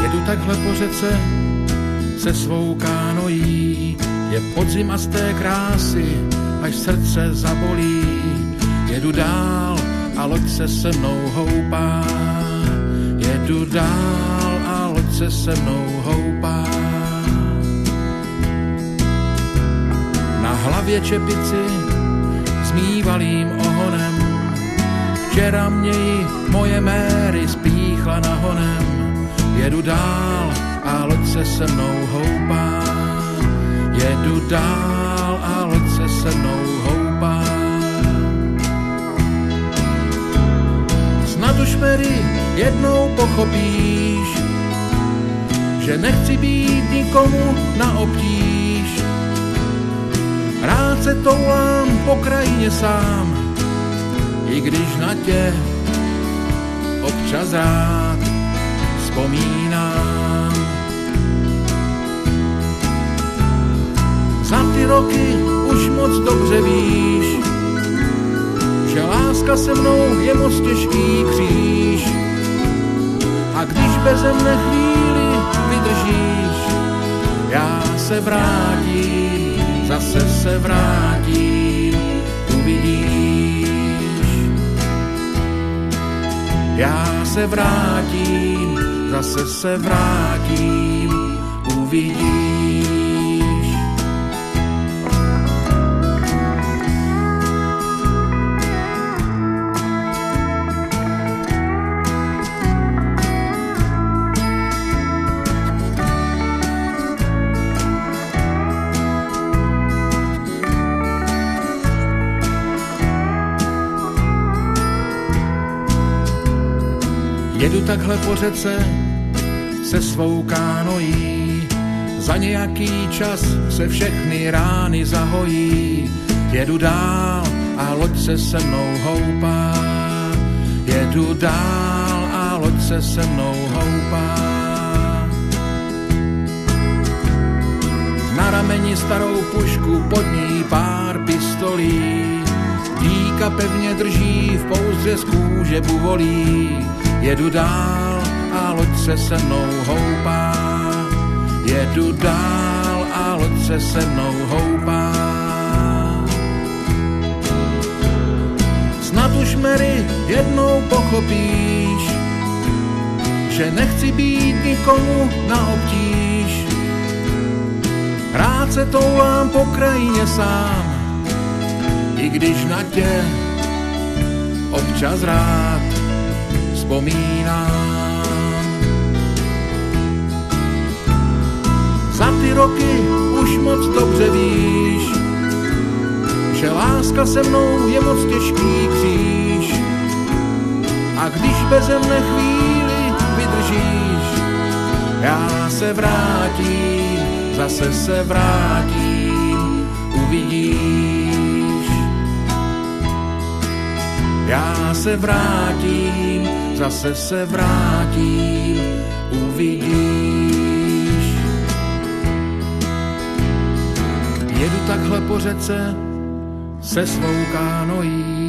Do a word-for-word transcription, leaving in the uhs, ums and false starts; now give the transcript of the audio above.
Jedu takhle po řece se svou kánojí, je podzim a z té krásy až srdce zabolí. Jedu dál a loď se se mnou houpá, jedu dál a loď se se mnou houpá. Na hlavě čepici s mývalým ohonem, včera mě ji moje Mary spíchla nahonem. Jedu dál a loď se se mnou houpá, jedu dál a loď se se mnou houpá. Snad už, Mary, jednou pochopíš, že nechci být nikomu na obtíž. Rád se toulám po krajině sám, i když na tě občas rád vzpomínám. Za ty roky už moc dobře víš, že láska se mnou je moc těžký kříž. A když beze mne chvíli vydržíš, já se vrátím, zase se vrátím, uvidíš. Já se vrátím, zase se vrátím, uvidíš. Jedu takhle po řece se svou kánojí, za nějaký čas se všechny rány zahojí. Jedu dál a loď se se mnou houpá, jedu dál a loď se se mnou houpá. Na rameni starou pušku, pod ní pár pistolí, dýka pevně drží v pouzdře z kůže buvolí. Jedu dál a loď se se mnou houpá, jedu dál a loď se se mnou houpá. Snad už, Mary, jednou pochopíš, že nechci být nikomu na obtíž. Rád se toulám po krajině sám, i když na tě občas rád vzpomínám. Za ty roky už moc dobře víš, že láska se mnou je moc těžký kříž. A když beze mne chvíli vydržíš, já se vrátím, zase se vrátím, uvidíš. Já se vrátím, zase se vrátím, uvidíš. Jedu takhle po řece se svou kánojí,